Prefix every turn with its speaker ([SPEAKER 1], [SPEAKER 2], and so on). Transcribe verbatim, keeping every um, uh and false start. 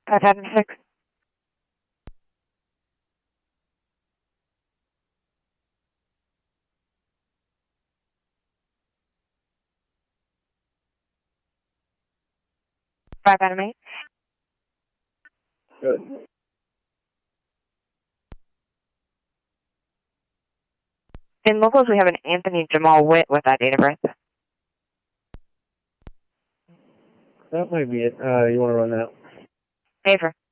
[SPEAKER 1] five seven six. five Adam eight.
[SPEAKER 2] Good.
[SPEAKER 1] In locals, we have an Anthony Jamal Witt with that date of birth.
[SPEAKER 2] That might be it. Uh, you want to run that?
[SPEAKER 1] Favor.